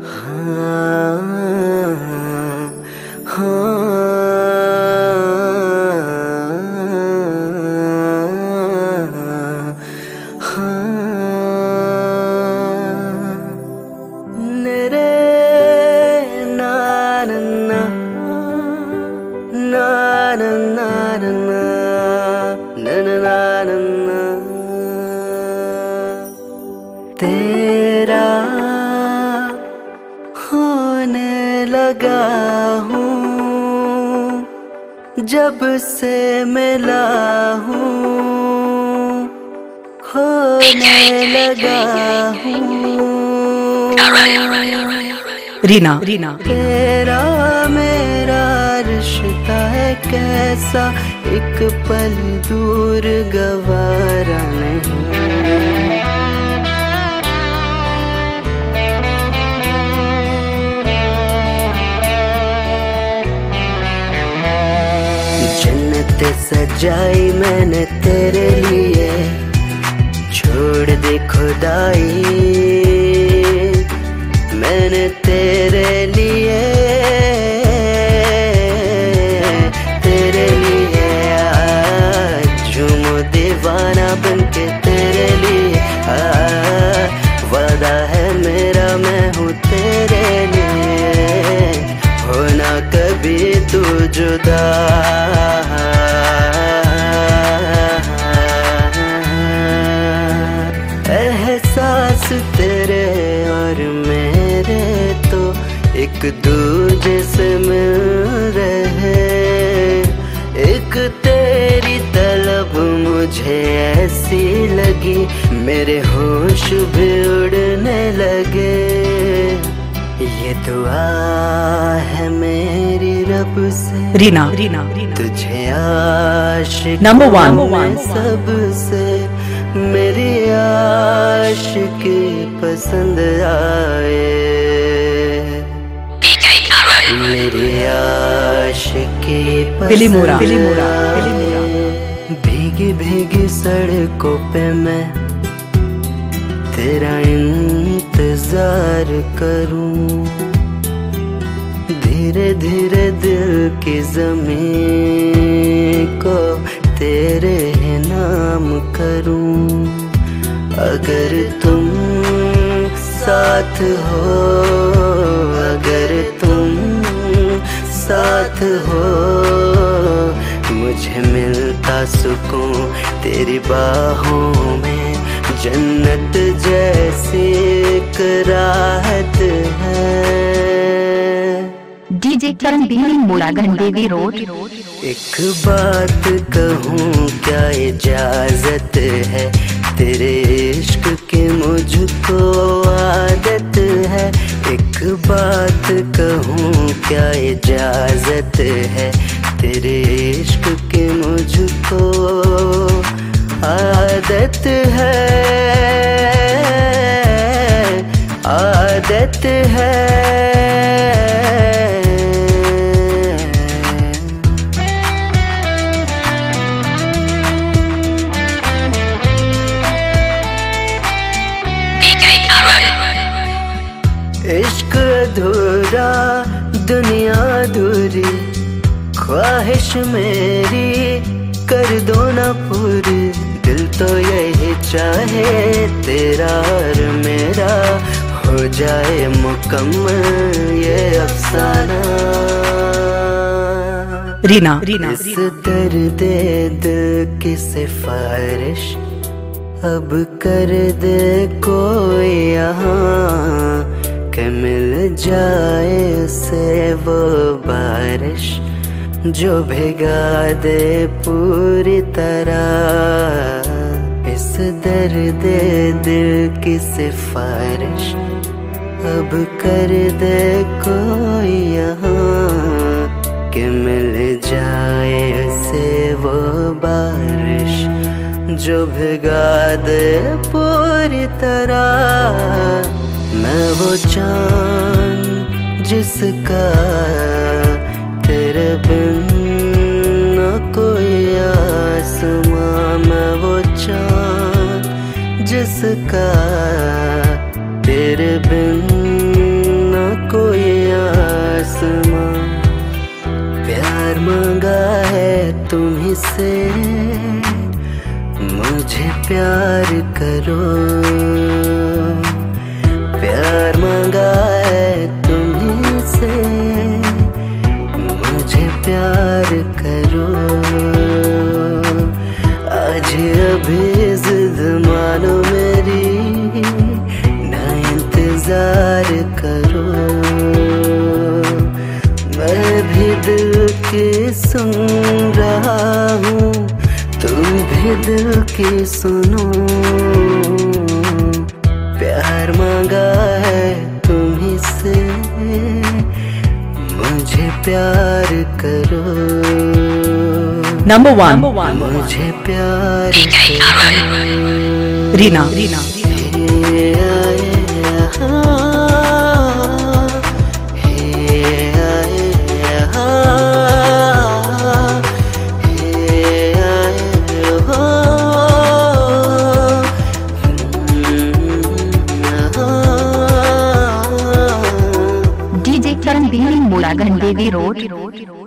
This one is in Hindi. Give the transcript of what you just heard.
तेरा होने लगा हूँ जब से मिला हूँ, होने लगा हूँ। रीना रीना तेरा मेरा रिश्ता है कैसा, एक पल दूर गवारा नहीं। जन्नत सजाई मैंने तेरे लिए, छोड़ दे खुदाई मैंने तेरे लिए, तेरे लिए आज झूमो दीवाना बनके तेरे लिए। वादा है मेरा मैं हूँ तेरे लिए, होना कभी तू जुदा। एहसास तेरे और मेरे तो एक दूजे से मिल रहे, एक तेरी तलब मुझे ऐसी लगी मेरे होश भी उड़ने लगे। ये दुआ है मेरी रब से रीना रीना तुझे आशिक नंबर वन सबसे मेरी आशिकी पसंद आए, मेरी आशिकी पसंद आए। भीगी भीगी सड़कों पे मैं तेरा इंतजार करूं, धीरे धीरे दिल की ज़मीं को तेरे नाम करूं। अगर तुम साथ हो, अगर तुम साथ हो, मुझे मिलता सुकून तेरी बाहों में। जन्नत जैसी एक राहत है। डीजे करण दिल्ली मोड़ा गंदेवी रोड। एक बात कहूँ क्या इजाजत है, तेरे इश्क की मुझको आदत है। एक बात कहूँ क्या इजाजत है, तेरे इश्क की मुझको आदत है, आदत है। इश्क अधूरा दुनिया अधूरी, ख्वाहिश मेरी कर दो ना पूरी। दिल तो यही चाहे तेरा और मेरा हो जाए मुकम्मल ये अफसाना। रीना इस दर्द दिल की सिफारिश अब कर दे कोई यहाँ, के मिल जाए उसे वो बारिश जो भिगा दे पूरी तरह। इस दर्द दिल की सिफारिश अब कर दे कोई यहाँ, कि मिल जाए उसे वो बारिश जो भिगा दे पूरी तरह। मैं वो चाँद जिसका तेरे बिन न कोई आसमां, मैं वो चाँद जिसका तेरे बिन न आसमां, प्यार मांगा है तुम्हीं से, मुझे प्यार करो। प्यार मांगा है तुम्हीं से, मुझे प्यार करो। आज अभी जिद मानो मेरी, ना इंतजार करो। मैं भी दिल की सुन रहा हूँ, तुम भी दिल की सुनो। प्यार मांगा है तुम्हीं से, मुझे प्यार करो। Number one. मुझे प्यार करो। रीना। डीजे करण दिल्ली मुलागन देवी रोड।